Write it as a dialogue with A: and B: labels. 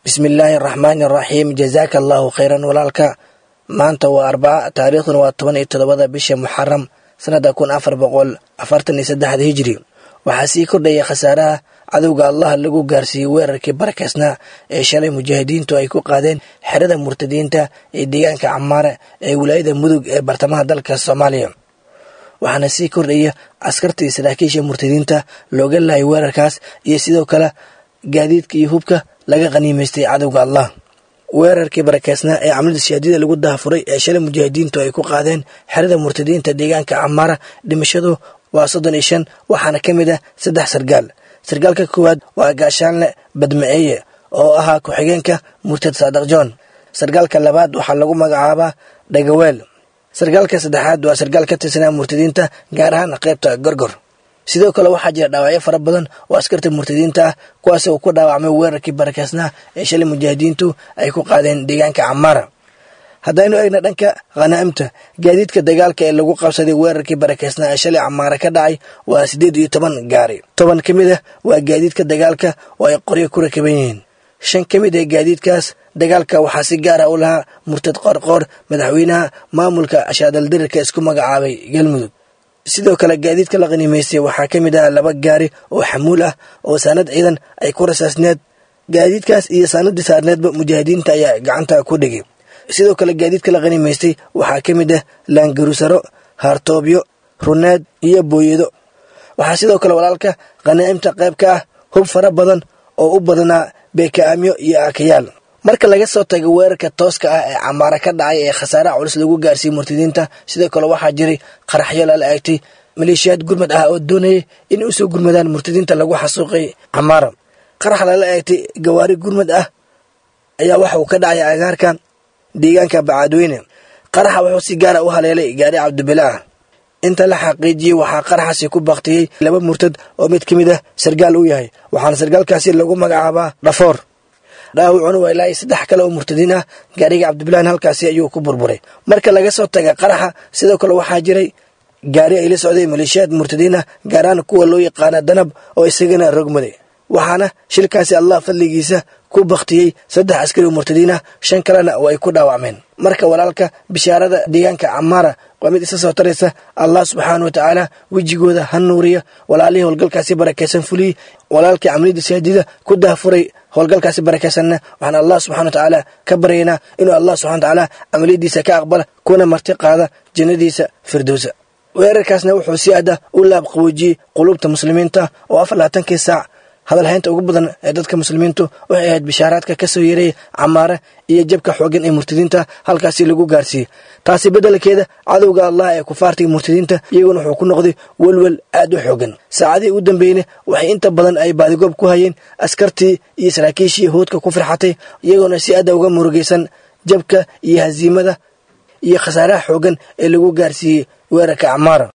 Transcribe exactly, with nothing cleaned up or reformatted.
A: bismillaahi araxmaani araxiim jazaaka allaahu khayran walaalka maanta waa arbaca taariikhduna waa toban iyo toddobada bisha muxaram sanada kun afar boqol afartan iyo saddexda hijri waxaa sii kordhaya khasaaraha cadowga allah lagu gaarsiiyey weerarkii barakeysnaa ee shalay mujaahidiintu ay ku qaadeen xerada murtadiinta ee deegaanka camaare ee wilaayada mudug ee bartamaha dalka soomaaliya waxaana sii kordhaya askartii saraakiisha murtadiinta looga laayay weerarkaas iyo sidoo kale gaadiidka iyo hubka laga qaniimaystay cadowga allah weerarkii barakeysnaa ee camlida shahaadida lagu daafuray ee shalay mujaahidiintu ay ku qaadeen xerada murtadiinta deegaanka camaara dhimashadu waa soddon iyo shan waxaana ka mid ah saddex sargaal sargaalka koowaad waa gaashaanle badmaceeye oo ahaa ku-xigeenka murtad saadaq john sargaalka labaad waxaa lagu magacaabaa dhagaweel sargaalka saddexaad waa sargaal ka tirsanaa murtadiinta gaar ahaan qaybta gorgor sidoo kale waxaa jira dhaawacyo fara badan oo askarta murtadiinta ah kuwaas uu ku dhaawacmay weerarkii barakeysnaa ee shalay mujaahidiintu ay ku qaadeen deegaanka camaara haddaynu eegna dhanka khanaa'imta gaadiidka dagaalka ee lagu qabsaday weerarkii barakeysnaa ee shalay camaara ka dhacay waa siddeed iyo toban gaari toban ka mid ah waa gaadiidka dagaalka oo ay qoryo ku rakaban yihiin shan ka mid ee gaadiidkaas dagaalka waxaa si gaara u lahaa murtad qoorqoor madaxweynaha maamulka ashaadaldirirka isku magacaabay galmudug sidoo kale gaadiidka la qaniimaystay waxaa ka mid ah laba gaari oo xamuul ah oo saanad ciidan ay ku rasaasneed gaadiidkaas iyo saanadii saarneedba mujaahidiinta ayaa gacanta ku dhigay sidoo kale gaadiidka la qaniimaystay waxaa ka mid ah laangarusaro haartoobyo runeed iyo booyado waxaa sidoo kale walaalka khanaa'imta qayb ka ah hub fara badan oo u badanaa beekaamyo iyo aakayaal marka laga soo tago weerarka tooska ah ee camaara ka dhacay ee khasaaraha culus lagu gaarsiiyey murtadiinta sidoo kale waxaa jiray qaraxyo lala eegtay maleeshiyaad gurmad ah oo doonayay in u soo gurmadaan murtadiinta lagu xasuuqay camaara qarax lala eegtay gawaari gurmad ah ayaa waxa uu ka dhacay agaarka deegaanka bacaadweyne qaraxa wuxuu si gaara u haleelay gaari cabdibile ah inta la xaqiijiyey waxaa qaraxaasi ku baktiyey laba murtad oo mid ka mid ah sargaal u yahay waxaana sargaalkaasi lagu magacaabaa dhafoor dhaawacuna waa ilaa saddex kale oo murtadiin ah gaariga cabdibilahan halkaasi ayuu ku burburay marka laga soo taga qaraxa sidoo kale waxaa jiray gaari ay la socday maleeshiyaad murtadiin ah gaaraan kuwa loo yaqaana danab oo isagana rogmaday waxaana shilkaasi allah fadligiisa ku baktiyey saddex askari oo murtadiin ah shan kalena oo ay ku dhaawacmeen marka walaalka bishaarada deegaanka camaara waa mid isa soo taraysa allah subxaana wa tacaala wejigooda ha nuuriya walaalihii howlgalkaasi barakaysan fuliyey walaalkii camlida shahaadida ku daafuray howlgalkaasi barakaysanna waxaan allah subxana wa tacaala ka baryaynaa inuu allah subxana wa tacaala camaliyadiisa ka aqbala kuna marti qaada jannadiisa firdowsa weerarkaasna wuxuu si aada u laab qaboojiyey qulubta muslimiinta oo afar labaatankii saac hadalhaynta ugu badan ee dadka muslimiintu waxay ahayd bishaaraadka ka soo yeeray camaare iyo jabka xoogan ee murtadiinta halkaasi lagu gaarsiiyey taasi beddelkeeda cadowga allah ee kufaartiga murtadiinta iyaguna wuxuu ku noqday welwel aad u xoogan saacadihii ugu dambeeyna waxay inta badan ay baadigoob ku hayeen askartii iyo saraakiishii hoodka ku firxatay iyagoona si aada uga murugaysan jabka iyo hasiimada iyo khasaaraha xoogan ee lagu gaarsiiyey weerarka camaara